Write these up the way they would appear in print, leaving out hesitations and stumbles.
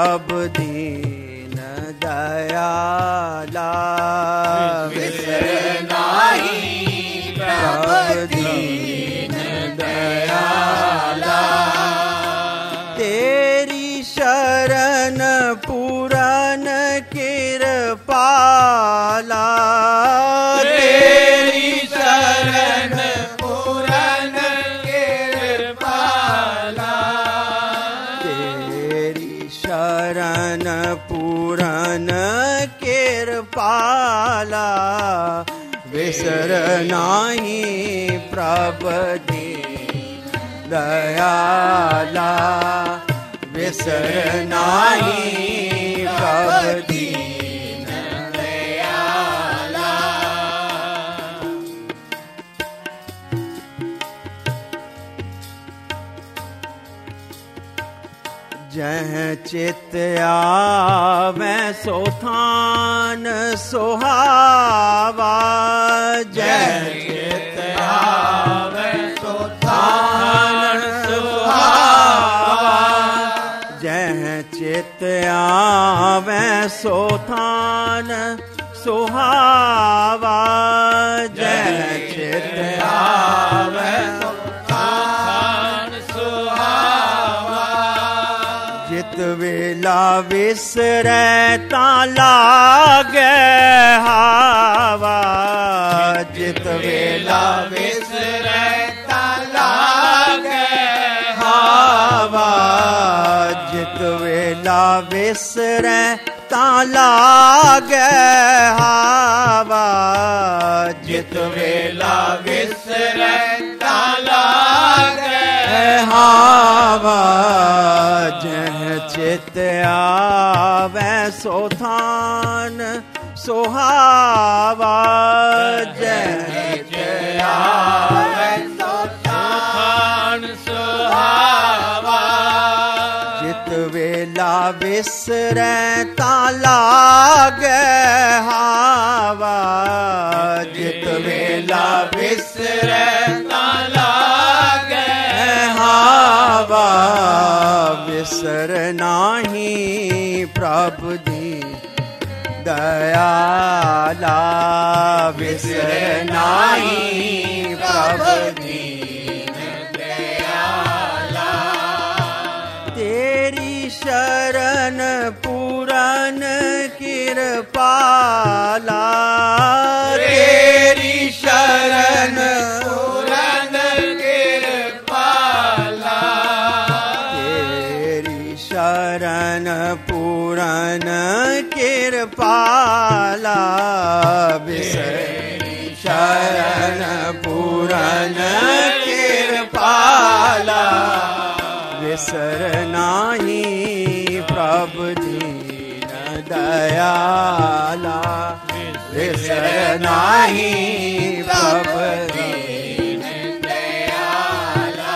प्रभ दीन दयाला। विसर नाहि प्रभ दीन दयाला। तेरी शरण पूरन कृपाला। तेरी शरण पूरन कृपाला। तेरी शरण पूरन कृपाला। विसर नाहि प्रभ दीन दयाला। विसर नाहि प्रभ दीन दयाला। जह चित आवे सो थान सुहावा। जह चित आवे सो थान सुहावा। जह चित आवे सो थान सुहावा। जह चित आवे सो थान सुहावा। जित वेला विसरै तां लागे हावा। जित वेला विसरै तां लागे हावा। जित वेला विसरै तां लागे हावा। जित वेला विसरै तां लागे हावा। जह चित आवे सो थान सुहावा। जह चित आवे सो थान सुहावा। जित वेला विसरै तां लागे हावा। जित वेला विसरै तां लागे हावा। विसर नाहि प्रभ दीन दयाला। विसर नाहि प्रभ दीन दयाला। तेरी शरण पूरन कृपाला। तेरी शरण पूरन कृपाला। तेरी शरण पूरन कृपाला। विसर शरण पूरन कृपाला। विसर नाहि प्रभ दीन दयाला। विसर नाहि प्रभ दीन दयाला।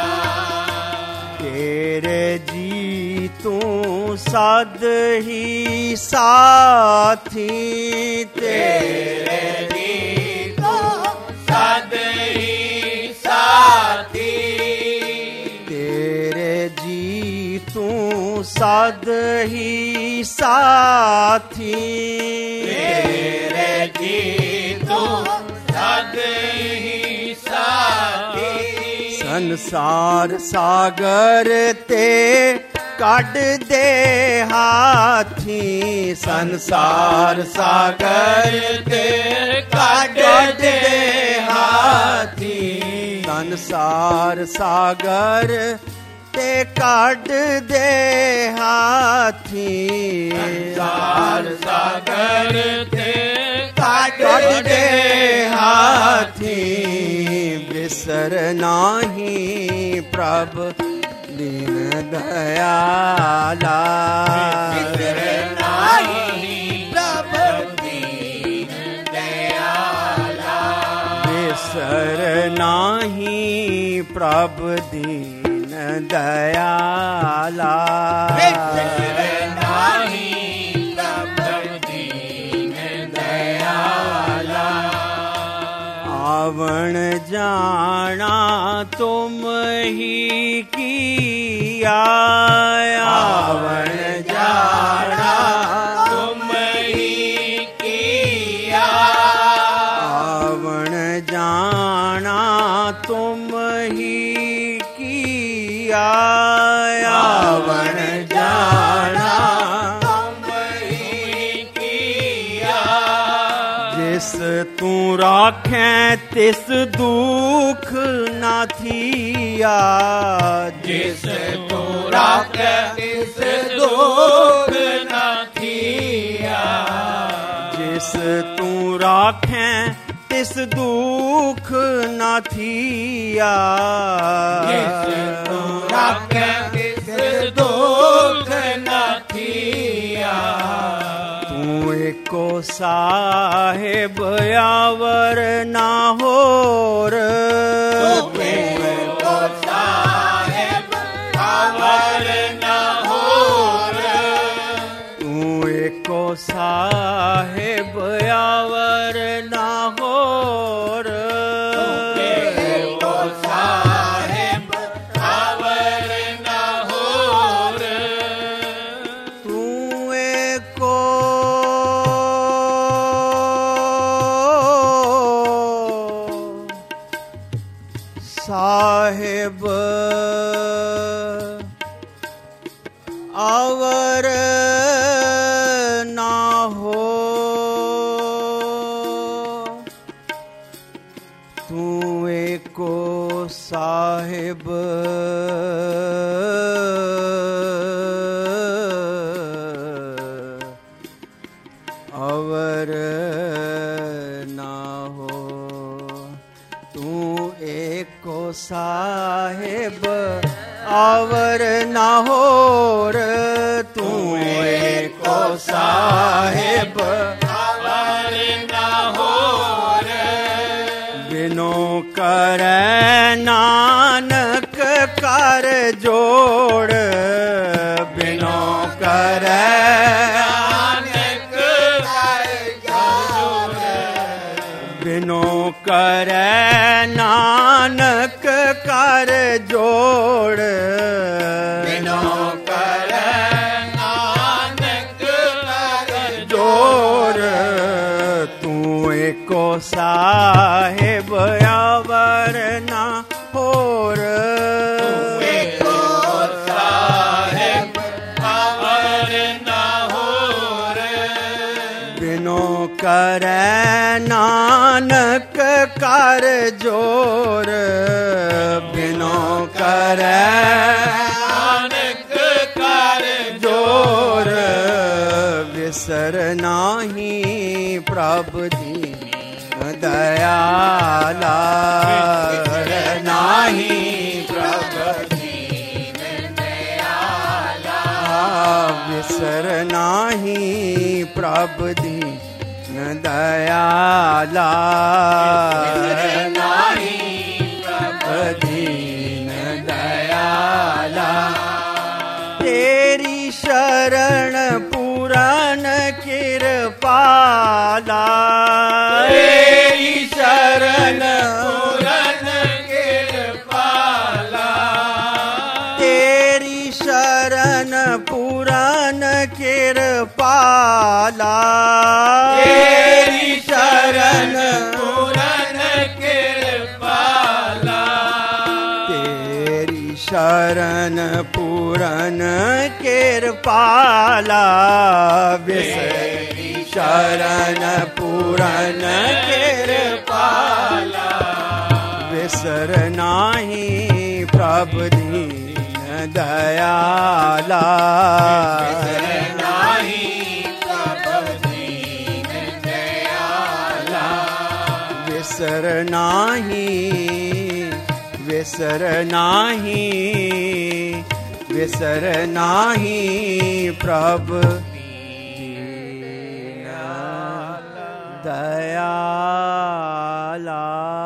तेरे जी तू सद ही साथी। तेरे जी तो सद ही साथी। तेरे जी तू सद ही साथी। तेरे जी तो सद ही साथी। संसार सागर ते ਕੱਢ ਦੇ ਹਾਥੀ। ਸੰਸਾਰ ਸਾਗਰ ਤੇ ਕੱਢ ਦੇ ਹਾਥੀ। ਸੰਸਾਰ ਸਾਗਰ ਤੇ ਕੱਢ ਦੇ ਹਾਥੀ। ਸੰਸਾਰ ਸਾਗਰ ਤੇ ਕੱਢ ਦੇ ਹਾਥੀ। ਵਿਸਰ ਨਾਹੀ ਪ੍ਰਭ दीन दयाला। विसर नाहि प्रभ दीन दयाला। विसर नाहि प्रभ दीन दयाला। विसर नाहि प्रभ दीन दयाला। आवण जाना तुम ही किया। आवण जाना किया यावन जाना जिस तू राखें तिस दुख ना थिया जिस तू राखें तिस दुख ना थिया जिस तू राखें तिस दुख ना थिया जिस तू राखें तिस दुख ना थिया तू एको साहेब यावर ना होर तू एको साहेब यावर ना होर तू एको साहेब यावर ना होर एको साहेब यावर ना होर तू एको साहेब आवर ना हो तू एको साहेब अवर ना हो तू एको साहेब आवर ना होर तू एको साहेब यावर ना होर बिनो करे नानक कर जोड़ बिनो करे नानक कर जोड़ बिनो करे नानक कर जोड़ बिनो करे नानक कर जोड़ तू एको साहेब यावर ना होर एको साहेब यावर ना होर बिनो करे नानक कर जोर बिनो करे नानक कर जोर विसर नाही प्रभु दीन दयाला नाही प्रभु दीन दयाला विसर नाही प्रभु दीन दयाला नाही प्रभु दीन दयाला तेरी शरण पूरन कृपाला तेरी शरण पूरन कृपाला तेरी शरण पूरन कृपाला तेरी शरण पूरन कृपाला तेरी शरण पूरन कृपाला तेरी शरण पूरन कृपाला विसर नाही प्रभु दीन दयाला नाही प्रभु दीन दयाला विसर नाही विसर नाही विसर नाही प्रभु दीन दयाला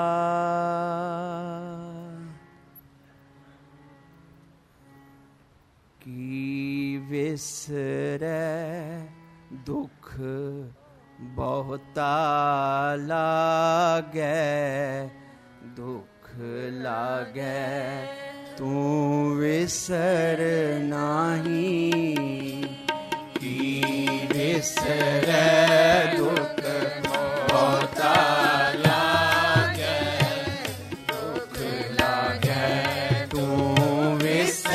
की विसरे दुख बहुता लागे दुख लागे तू विसर नाही की विसरे दुख बहुता लागे दुख लागे तू विसर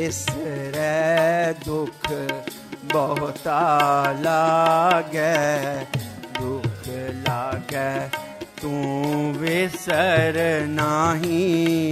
विसरै दुख बहुता लागै, दुख लागै तू विसर नाही।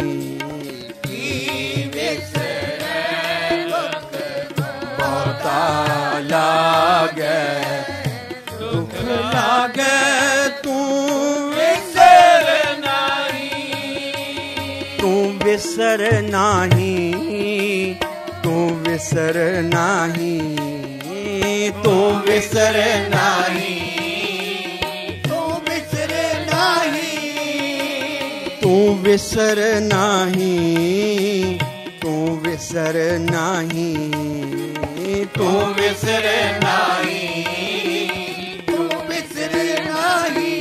विसरै दुख बहुता लागै, दुख लागै तू विसर नाही। तू विसर नाही, तू विसर नाही, तू विसर नाही, तू विसर नाही। तू विसर नाही, तू विसर नाही, तू विसर नाही, तू विसर नाही।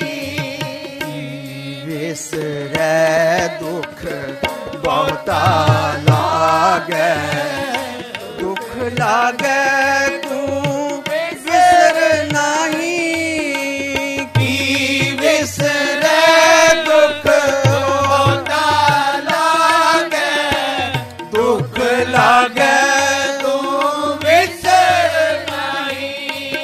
विसरै दुख बहुता लागै, दुख लागै तू विसर नाही। की विसरै दुख बहुता लागै, दुख लागै तू विसर नाही।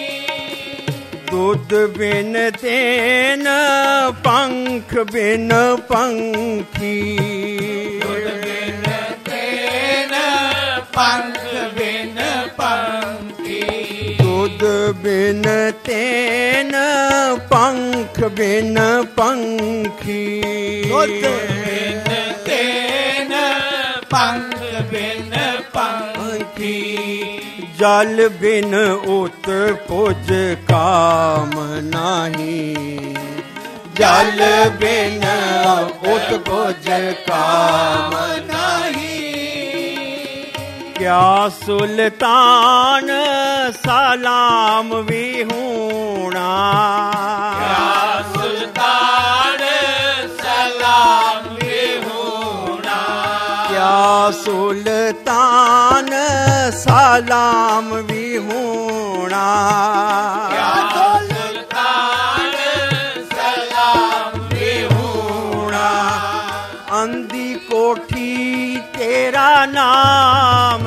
दुध बिन तेन पंख बिन पंखी, दुध बिन तेन पंख बिन पंखी। दुध बिन तेन पंख बिन पंखी। दुध बिन तेन पंख बिन पंखी। जल बिन उत पुज काम नाही, जल बिन उत पुज काम नाही। क्या सुल्तान सलाम भी होना, क्या सुल्तान सलाम भी होना। क्या सुल्तान सलाम भी होना। क्या सुल्तान सलाम भी होना। अंधी कोठी तेरा नाम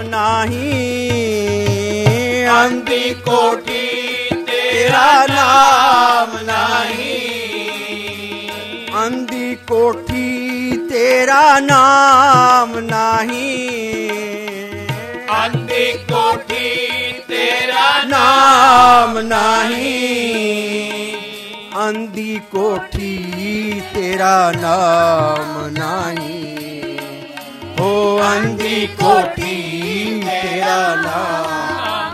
नहीं, अंधी कोठी तेरा नाम नहीं। अंधी कोठी तेरा नाम नहीं। अंधी कोठी तेरा नाम नहीं। अंधी कोठी तेरा नाम नहीं। हो अंधी कोठी तेरा नाम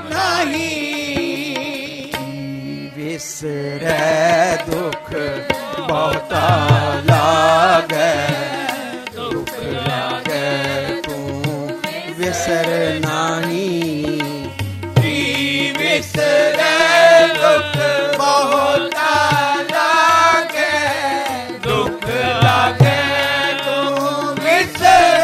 नहीं। विसरै दुख बहुता लागै, दुख लागै तू विसर नाही। विसरै दुख बहुता लागै, दुख लागै तू विसर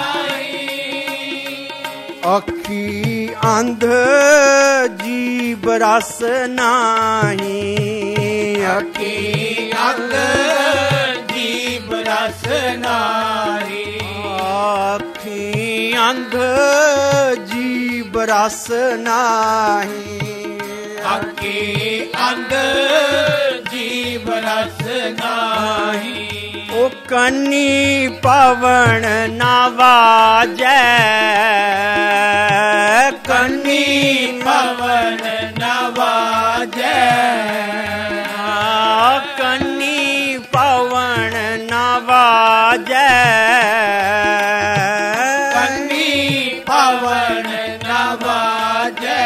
नहीं। अखी अंध जीव रस नाही, अखी अंध जीव रस नाही। अखी अंध जीव रस नाही। अखी अंध जीव रस नाही। ओ कन्नी पवन नवाजै, कन्नी पवन नवाजै। कन्नी पवन नवाजै। कन्नी पवन नवाजै।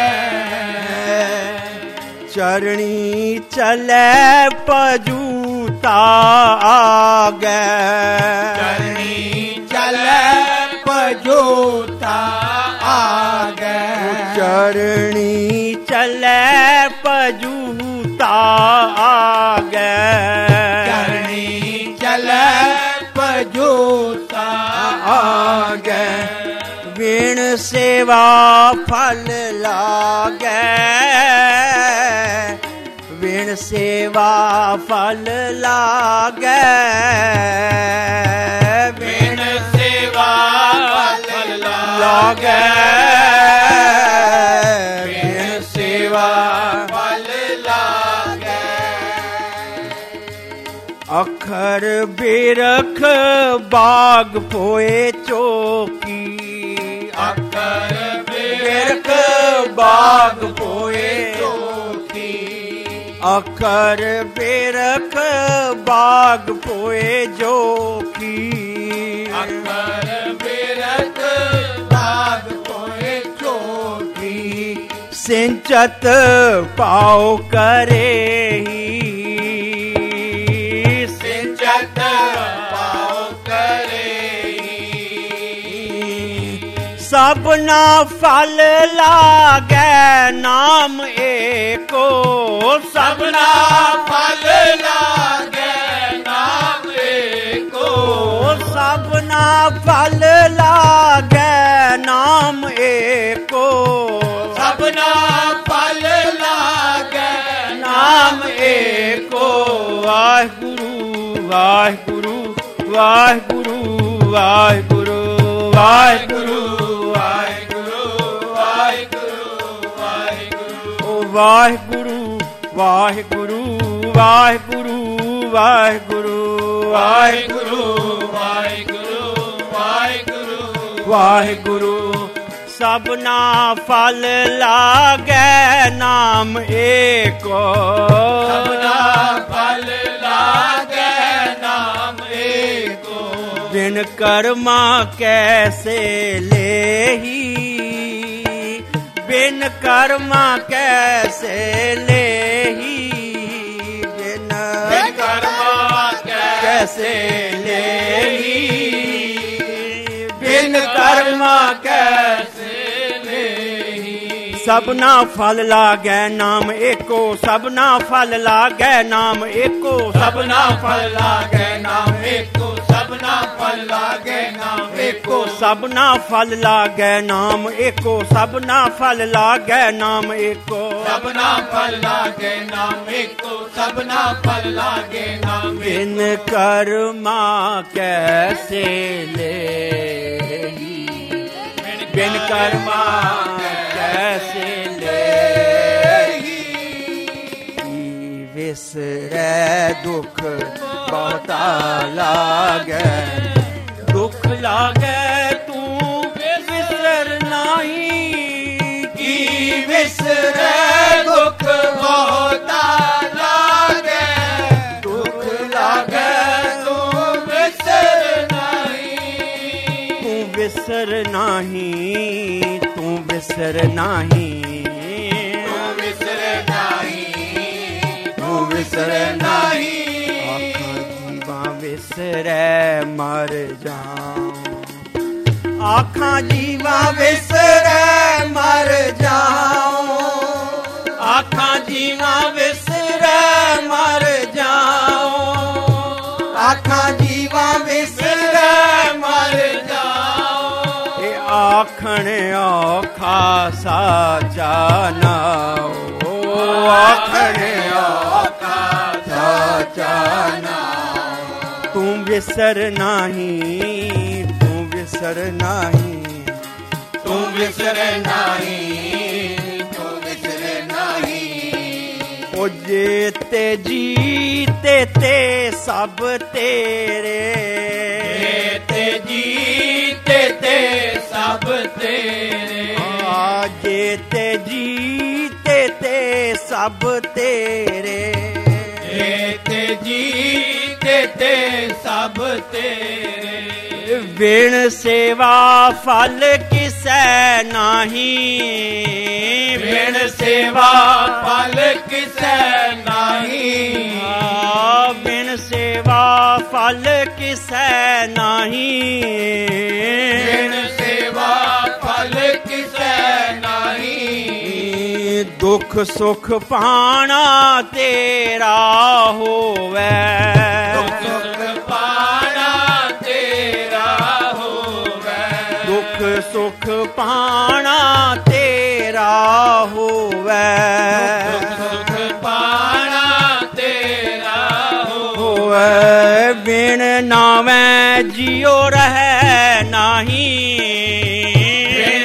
चरणी चलै पजूता आगै, चरणी चलै पजूता आगै। चरणी चलै पजूता आगै। चरणी चलै पजूता आगै। बिन सेवा फल लागै, बिन सेवा फल लागै। बिन सेवा फल लागै। ਲਾਗੈ ਬਿਨ ਸੇਵਾ ਫਲ ਲਾਗੈ ਅਖਰ ਬਿਰਖ ਬਾਗ ਪੋਏ ਚੋਕੀ ਅਖਰ ਬਿਰਖ ਬਾਗ ਪੋਏ ਚੋਕੀ ਅਖਰ ਬਿਰਖ ਬਾਗ ਪੋਏ ਜੋਕੀ ਅਖਰ ਬਿਰਖ ਬਾਗ ਪੋਏ ਚੋਕੀ ਸਿੰਚਤ ਪਾਉ ਕਰੇਹੀ ਸਿੰਚਤ ਪਾਉ ਕਰੇਹੀ ਸਭਨਾ ਫਲ ਲਾਗੈ ਨਾਮ ਏਕੋ ਸਭਨਾ ਫਲ ਲਾਗੈ ਨਾਮ ਏਕੋ ਸਭਨਾ ਫਲ ਲਾਗੈ ਨਾਮ ਏਕੋ ਸਭਨਾ ਫਲ ਲਾਗੈ ਨਾਮ ਏਕੋ ਵਾਹਿਗੁਰੂ ਵਾਹਿਗੁਰੂ ਵਾਹਿਗੁਰੂ ਵਾਹਿਗੁਰੂ ਵਾਹਿਗੁਰੂ ਵਾਹਿਗੁਰੂ ਵਾਹਿਗੁਰੂ ਵਾਹਿਗੁਰੂ ਵਾਹਿਗੁਰੂ ਵਾਹਿਗੁਰੂ ਵਾਹਿਗੁਰੂ ਸਭਨਾ ਫਲ ਲਾਗੈ ਨਾਮ ਏਕੋ ਸਭਨਾ ਫਲ ਲਾਗੈ ਨਾਮ ਏਕੋ ਬਿਨ ਕਰਮਾ ਕੈਸੇ ਲੇਹੀ ਬਿਨ ਕਰਮਾ ਕੈਸੇ ਲੇਹੀ ਬਿਨ ਕਰਮਾ ਕੈਸੇ ਲੇਹੀ ਬਿਨ ਕਰਮਾ ਕੈਸੇ ਲੇਹੀ ਸਭਨਾ ਫਲ ਲਾਗੈ ਨਾਮ ਏਕੋ ਸਭਨਾ ਫਲ ਲਾਗੈ ਨਾਮ ਏਕੋ ਸਭਨਾ ਫਲ ਲਾਗੈ ਨਾਮ ਏਕੋ ਸਭਨਾ ਫਲ ਲਾਗੈ ਨਾਮ ਏਕੋ ਸਭਨਾ ਫਲ ਲਾਗੈ ਨਾਮ ਏਕੋ ਸਭਨਾ ਫਲ ਲਾਗੈ ਨਾਮ ਏਕੋ ਸਭਨਾ ਫਲ ਲਾਗੈ ਨਾਮ ਏਕੋ ਸਭਨਾ ਫਲ ਲਾਗੈ ਨਾਮ ਬਿਨ ਕਰਮਾ ਕੈਸੇ ਲੇਹੀ ਬਿਨ ਕਰਮਾ ਕੈਸੇ ਲੇਹੀ ਵਿਸਰੈ ਦੁਖ ਬਹੁਤਾ ਲਾਗੈ ਦੁਖ ਲਾਗੈ ਤੂੰ ਵਿਸਰ ਨਾਹੀ ਕੀ ਵਿਸਰੈ ਦੁਖ ਬਹੁਤਾ ਲਾਗੈ ਦੁਖ ਲਾਗੈ ਤੂੰ ਵਿਸਰ ਨਹੀਂ ਤੂੰ ਵਿਸਰ ਨਾਹੀ ਤੂੰ ਵਿਸਰ ਨਾਹੀ ਤੂੰ ਵਿਸਰ ਨਹੀਂ ਤੂੰ ਵਿਸਰ ਨਹੀਂ ਵਿਸਰੈ ਮਰ ਜਾਉ ਆਖਾਂ ਜੀਵਾ ਵਿਸਰੈ ਮਰ ਜਾਉ ਆਖਾਂ ਜੀਵਾ ਵਿਸਰੈ ਮਰ ਜਾਉ ਆਖਾਂ ਜੀਵਾ ਵਿਸਰੈ ਮਰ ਜਾਉ ਇਹ ਆਖਣ ਔਖਾ ਸਾਚਾ ਨਾਉ ਆਖਣ ਔਖਾ ਸਾਚਾ ਨਾਉ ਤੂੰ ਵਿਸਰ ਨਹੀਂ ਤੂੰ ਵਿਸਰ ਨਹੀਂ ਤੂੰ ਵਿਸਰ ਨਹੀਂ ਤੂੰ ਵਿਸਰ ਨਹੀਂ ਉਹ ਜੇ ਤੇ ਜੀਤੇ ਤੇ ਸਭ ਤੇਰੇ ਤੇ ਜੀਤੇ ਤੇ ਸਭ ਤੇਰੇ ਆ ਜੇ ਤੇ ਜੀਤੇ ਤੇ ਸਭ ਤੇਰੇ ਤੇ ਜੀਤੇ ਤੇ ਸਭ ਤੇਰੇ ਬਿਨ ਸੇਵਾ ਫਲ ਕਿਸੈ ਨਾਹੀ ਬਿਨ ਸੇਵਾ ਫਲ ਕਿਸੈ ਨਾਹੀ ਬਿਨ ਸੇਵਾ ਫਲ ਕਿਸੈ ਨਾਹੀ ਬਿਨ ਸੇਵਾ ਫਲ ਕਿਸੈ ਨਾਹੀ ਦੁਖ ਸੁਖ ਪਾਣਾ ਤੇਰਾ ਹੋਵੇ ਦੁਖ ਸੁਖ ਪਾਣਾ ਤੇਰਾ ਹੋਵੇ ਦੁਖ ਸੁਖ ਪਾਣਾ ਤੇਰਾ ਹੋਵੇ ਦੁਖ ਸੁਖ ਪਾਣਾ ਤੇਰਾ ਹੋਵੇ ਬਿਨ ਨਾਵੇਂ ਜਿਉ ਰਹਿ ਨਾਹੀ ਬਿਨ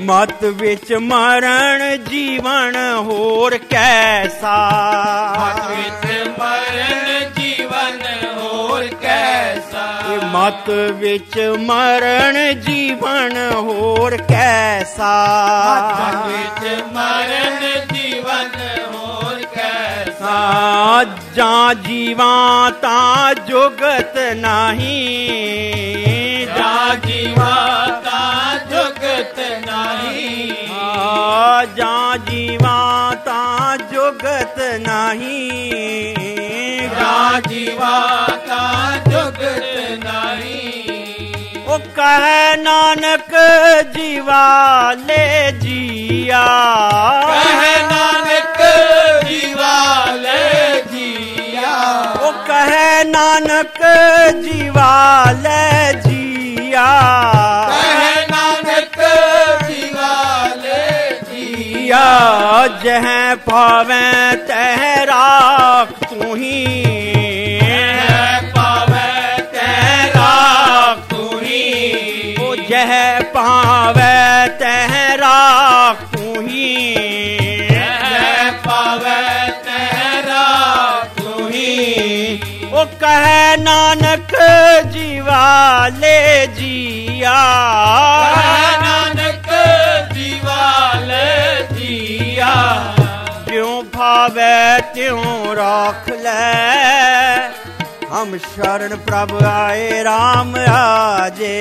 ਮਤ ਵਿੱਚ ਮਰਨ ਜੀਵਨ ਹੋਰ ਕੈਸਾ, ਮਤ ਵਿੱਚ ਮਰਨ ਜੀਵਨ ਹੋਰ ਕੈਸਾ, ਮਤ ਵਿੱਚ ਮਰਨ ਜੀਵਨ ਹੋਰ ਕੈਸਾ, ਮਤ ਵਿੱਚ ਮਰਨ ਜੀਵਨ ਹੋਰ ਕੈਸਾ, ਜਾਂ ਜੀਵਾਂ ਤਾਂ ਜੁਗਤ ਨਹੀਂ, ਜਾਂ ਜੀਵਾਂ ਤਾਂ ਜੁਗਤ ਨਹੀਂ, ਜਾਂ ਜੀਵਾਂ ਤਾਂ ਜੁਗਤ ਨਹੀਂ, ਜਾਂ ਜੀਵਾਂ ਤਾਂ ਜੁਗਤ ਨਹੀਂ। ਉਹ ਕਹੇ ਨਾਨਕ ਜੀਵਾਲੇ ਜੀਆ, ਕਹੇ ਨਾਨਕ ਜੀਵਾਲੇ ਜੀਆ, ਉਹ ਕਹੇ ਨਾਨਕ ਜੀਵਾਲੇ ਜੀਆ, ਕਹੇ ਨਾਨਕ ਜੀਵਾਲੇ ਜੀਆ, ਜਹ ਪਾਵੈ ਤਹਿ ਰਾਖ ਤੂੰ ਹੀ, ਜਹ ਪਾਵੈ ਤਹਿ ਰਾਖ ਤੂੰ ਹੀ, ਉਹ ਜਹ ਪਾਵੈ ਤਹਿ ਰਾਖ ਤੂੰ ਹੀ, ਜਹ ਪਾਵੈ ਤਹਿ ਰਾਖ ਤੂੰ ਹੀ, ਉਹ ਕਹੇ ਨਾਨਕ ਜੀਵਾਲੇ ਜੀਆ, ਕਹੇ ਨਾਨਕ ਜੀਵਾਲੇ ਜੀਆ, ਜਿਉ ਭਾਵੈ ਤਿਉ ਰਾਖ ਲੈ, ਹਮ ਸ਼ਰਨ ਪ੍ਰਭ ਆਏ RAM ਆਜੇ,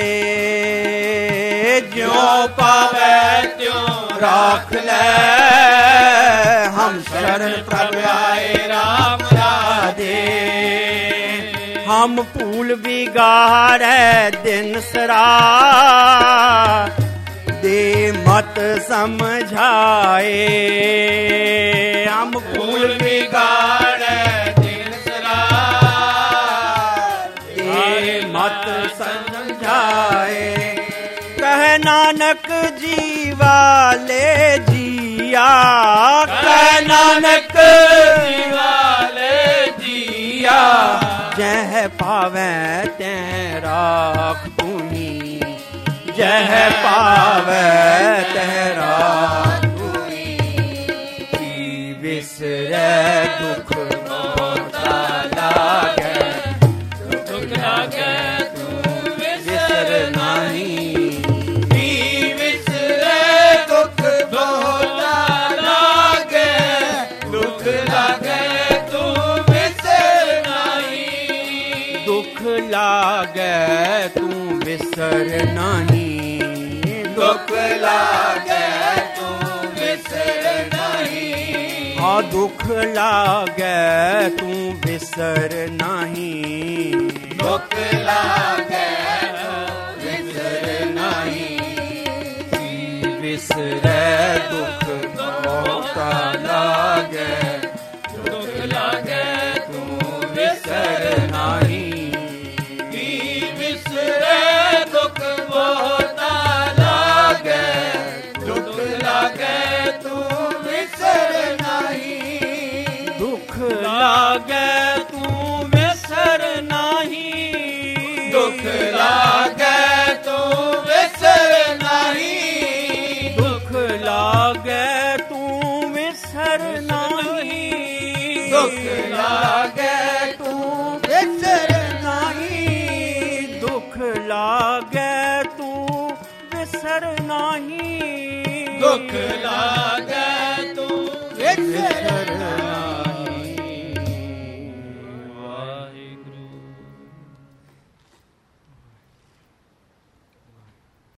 ਜਿਉ ਪਾਵੈ ਤਿਉ ਰਾਖ ਲੈ, ਹਮ ਸ਼ਰਨ ਪ੍ਰਭ ਆਏ ਰਾਮ ਰਾਜੇ, ਹਮ ਭੂਲ ਵਿਗਾੜੈ ਦਿਨ ਸਰਾ, ਦੇ ਮਤ ਸਮਝਾਏ, ਹਮ ਭੂਲ ਵਿਗਾੜੈ ਦਿਨ ਸਰਾ, ਦੇ ਮਤ ਸਮਝਾਏ, ਕਹਿ ਨਾਨਕ ਜੀਵਾਲੇ ਜੀਆ, ਕਹਿ ਨਾਨਕ ਜੀਵਾਲੇ ਜੀਆ, ਜਹ ਪਾਵੈ ਤੈ ਰਾਖ ਤੂੰ ਹੀ, ਜਹ ਪਾਵੈ ਤੈ ਰਾਖ ਤੂੰ ਹੀ, ਵਿਸਰੈ ਦੁਖ ਬਹੁਤਾ ਲਾਗੈ, ਦੁਖ ਲਾਗੈ ਤੂੰ ਵਿਸਰ ਨਾਹੀ, ਵਿਸਰੈ ਦੁਖ ਬਹੁਤਾ ਲਾਗੈ, ਦੁਖ ਲਾਗੈ ਤੂੰ ਵਿਸਰ ਨਾਹੀ, ਦੁਖ ਲਾਗੈ ਤੂੰ ਵਿਸਰ ਨਾਹੀ, ਦੁਖ ਲਾਗੈ ਤੂੰ ਵਿਸਰ ਨਾਹੀ, ਆ ਦੁਖ ਲਾਗੈ ਤੂੰ ਵਿਸਰ ਨਾਹੀ, ਦੁਖ ਲਾਗੈ ਵਿਸਰ ਨਾਹੀ, ਵਿਸਰੈ ਦੁਖ ਬਹੁਤਾ ਲਾਗੈ, ਦੁਖ ਲਾਗੈ ਤੂੰ ਵਿਸਰ ਨਾਹੀ, ਵਿਸਰੈ ਦੁਖ ਬਹੁਤਾ ਲਾਗੈ, ਦੁਖ ਲਾਗੈ ਤੂੰ ਵਿਸਰ ਨਾਹੀ, ਦੁਖ ਲਾਗੈ ਤੂੰ ਵਿਸਰ ਨਾਹੀ, ਦੁਖ ਲਾਗੈ ਤੂੰ ਵਿਸਰ ਨਾਹੀ, ਦੁਖ ਲਾਗੈ ਤੂੰ ਵਿਸਰ ਨਾਹੀ, ਦੁਖ ਲਾਗੈ ਤੂੰ ਵਿਸਰ ਨਾਹੀ, ਦੁਖ ਲਾਗੈ ਤੂੰ ਵਿਸਰ ਨਾਹੀ, ਦੁਖ ਲਾਗੈ